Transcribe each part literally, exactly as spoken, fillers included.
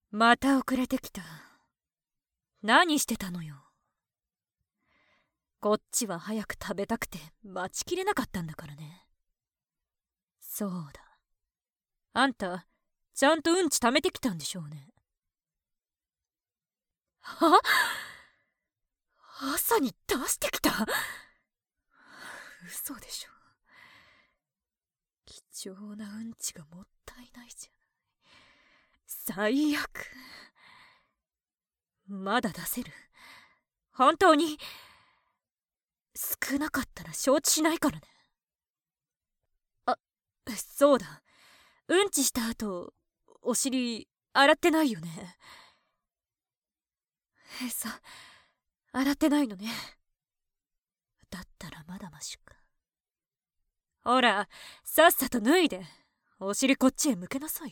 また遅れてきた。何してたのよ。こっちは早く食べたくて待ちきれなかったんだからね。そうだ。あんた、ちゃんとうんち溜めてきたんでしょうね。は？朝に出してきた？嘘でしょ。貴重なうんちがもったいないじゃない。最悪。まだ出せる。本当に。少なかったら承知しないからね。あ、そうだ。うんちした後、お尻洗ってないよね。えさ、洗ってないのね。だったらまだましか。ほら、さっさと脱いで、お尻こっちへ向けなさいよ。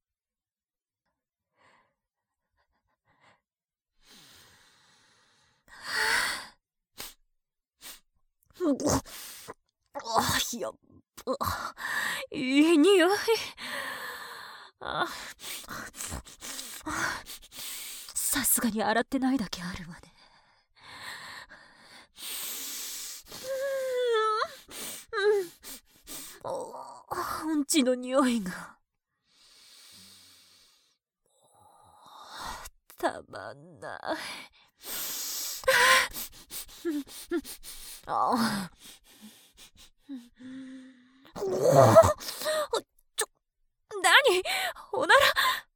あ、やっば。いい匂い。あ、さすがに洗ってないだけあるわね。うん、うんちの匂いがたまんない。あちょ、何？おなら？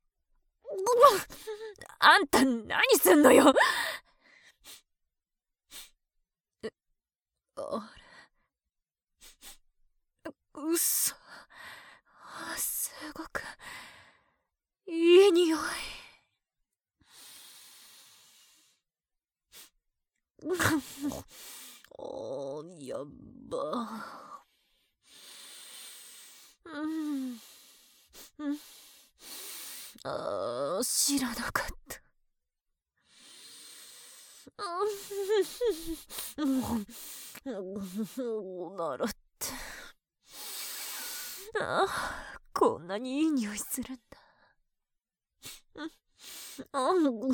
あんた何すんのよ。え、あれ、うっそ。すごくいい匂い。おー、やっば。うん、うん、あー、知らなかった。うん、おならって。ああ、こんなにいい匂いするんだ。あうん、うん、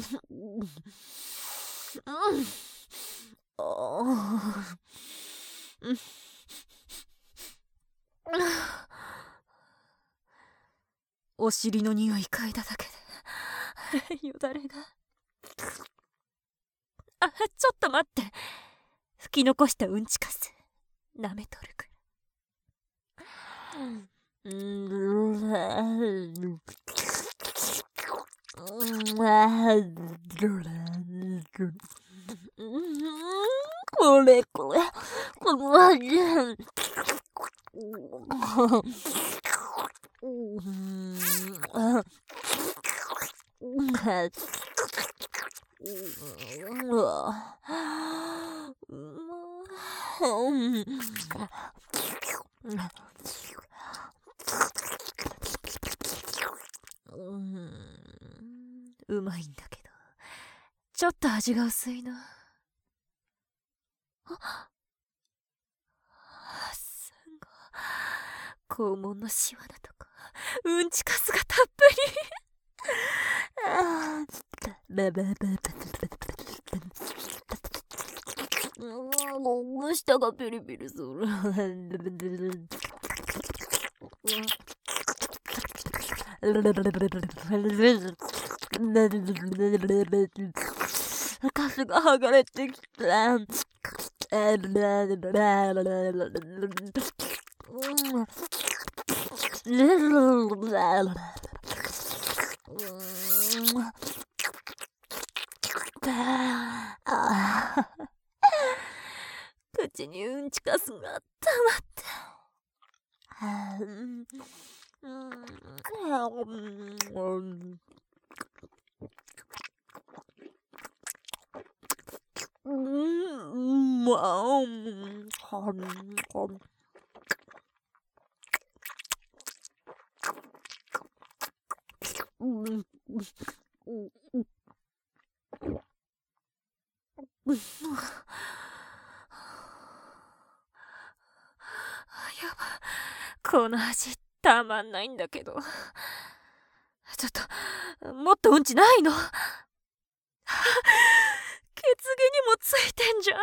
あうん、お尻の匂い嗅いだだけでよだれが。あ、ちょっと待って。拭き残したうんちかす舐めとるくら。うん、これこれこの味。うまいんだけどちょっと味が薄いな。あ、すごい肛門のシワだとかうんちかすがたっぷり。あバババババババ舌がピリピリする。カスが剥がれてきた。口にうんちかすがたまった。うん、まあ、うん、やば、この味たまんないんだけど。ちょっともっとうんちちないの？血毛にもついてんじゃん。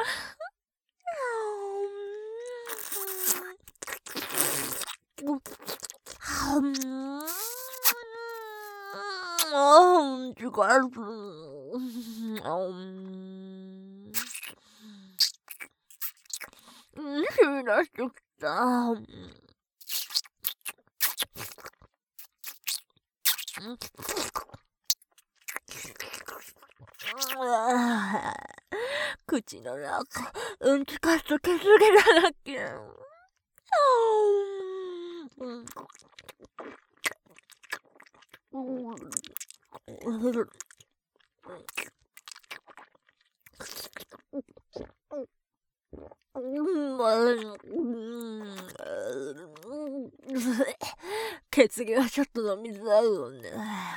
うんちがる。うん、し出してきた。口の中、うんちかすと血毛だらけ。血毛はちょっと飲みづらいよね。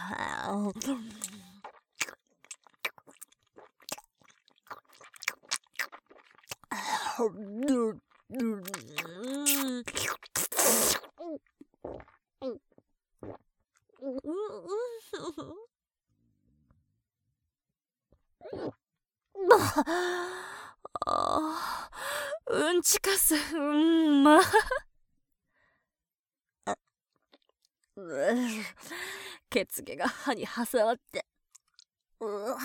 あー、うんちかす、うんま。血毛が歯に挟まって。うわ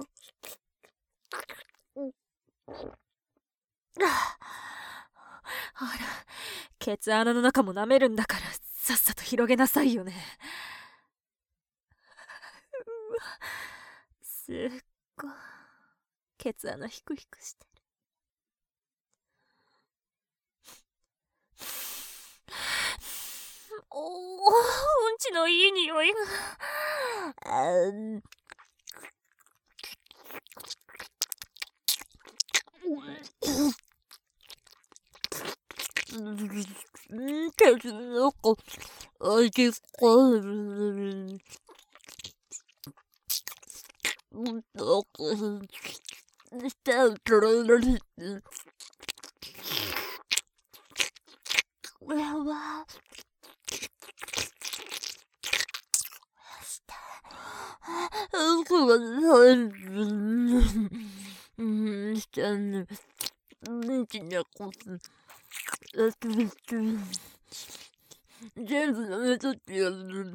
ほら、ケツ穴の中も舐めるんだからさっさと広げなさいよね。うわ、すっごいケツ穴ヒクヒクしてる。おお、うんちのいい匂いが。ケツの中、おいしそう。やば。うん、したね。うんちにゃこす。全部舐めとってやる。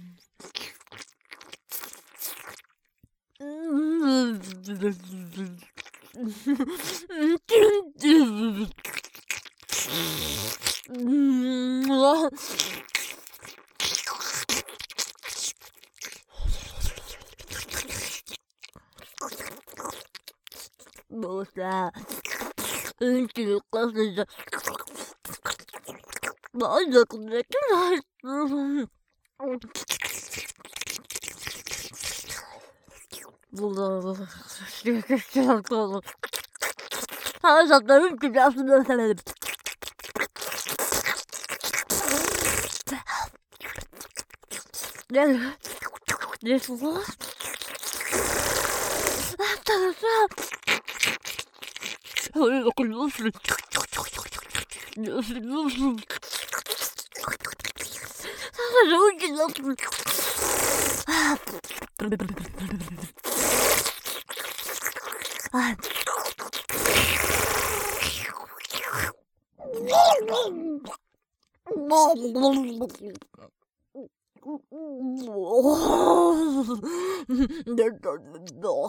うん。もうさ、うんちの数じゃ満足できないっす。歯だったらうんち出すのされる。出るですぞ。だったらさ、それがこれどうする？どうするどうする？さあ、うんち出す。あ出た出た。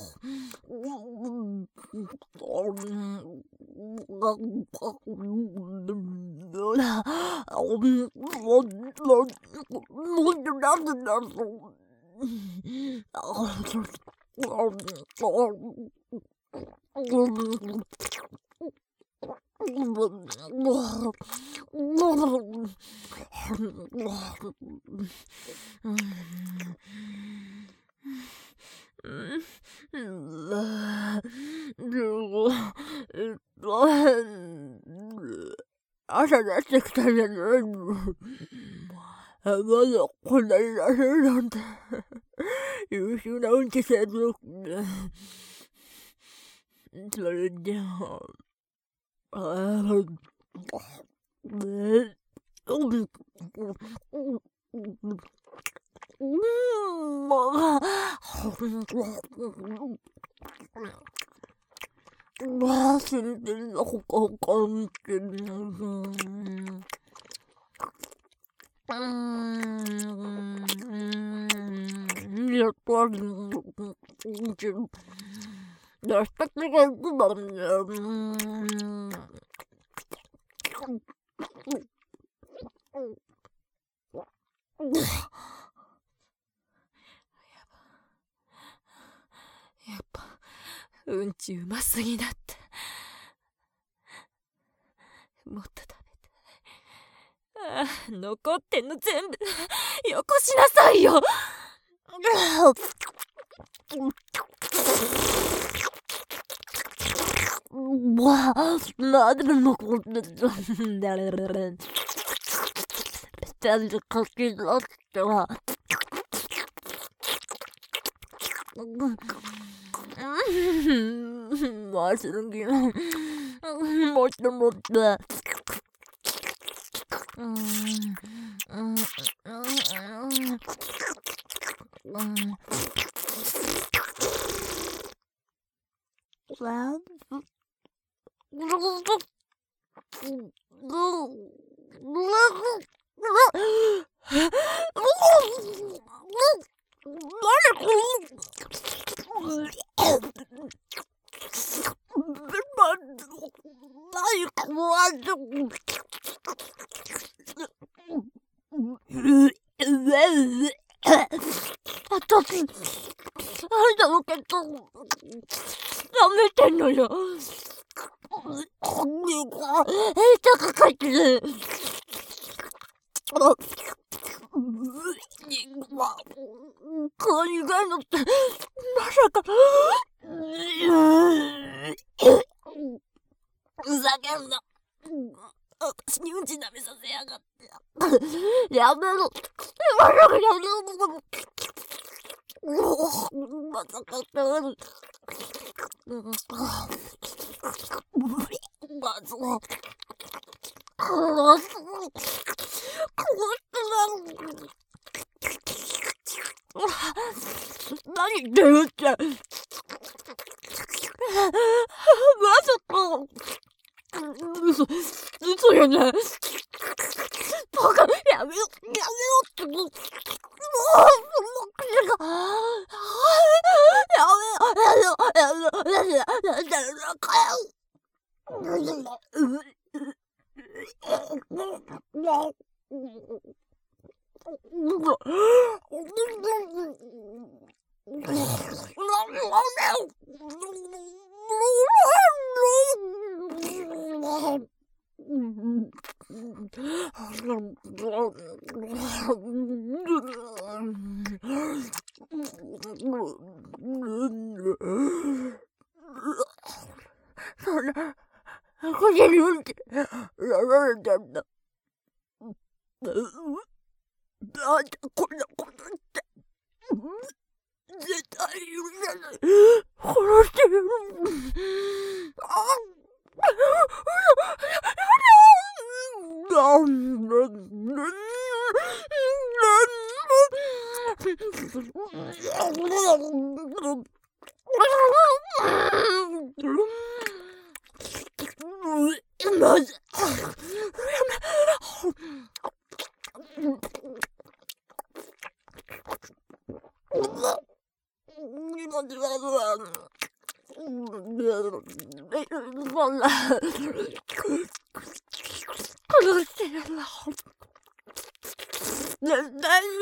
朝出してきたじゃないの。まだこんなに出せるなんて優秀なうんち製造機ね。それじゃあ、あーねうん、もう、 와, 진짜 음, やっぱうんちうますぎだって。もっと食べたい。ああ、残ってんの全部よこしなさいよ。 わあ、なんで残ってんだろう。ちゃんとかき出しては。まずるぎもっともっと。私、あんたの結婚、やめてんのよ。え、たかかってる。海外のって、まさか、ふざけんな。私にうんち舐めさせやがって。やめろ。まさかやめろ。まさかやめろ。まずは、殺す。何言ってるって。まさか。嘘、嘘よね。バカ、やめろ、やめろって。もう、その口が。やめろ、やめろ、やめろ、やめろ、やめろ、やめろ、かよ。そんな、これにうんって、やられたんだ。なんでこんなことって。絶対許さない。殺してやる。あまずそんな殺してやる。絶対に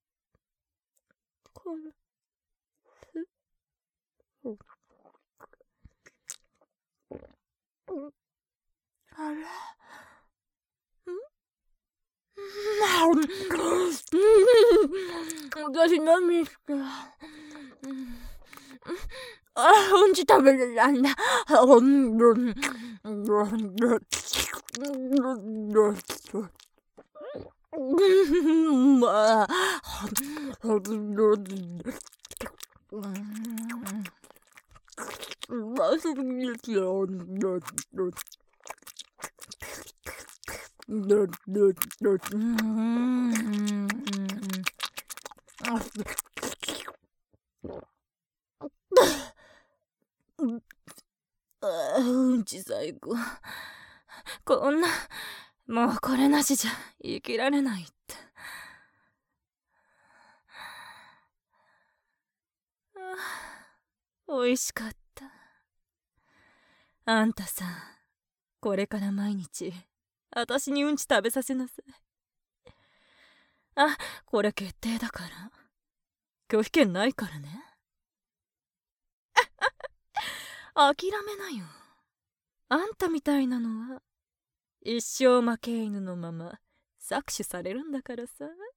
あれ私何しかあ、うんち食べれないんだ。まあうますぎですよ。 うんち最高。こんな、もうこれなしじゃ生きられないって。おいしかった。あんたさ、これから毎日私にうんち食べさせなさい。あ、これ決定だから。拒否権ないからね。諦めなよ。あんたみたいなのは一生負け犬のまま搾取されるんだからさ。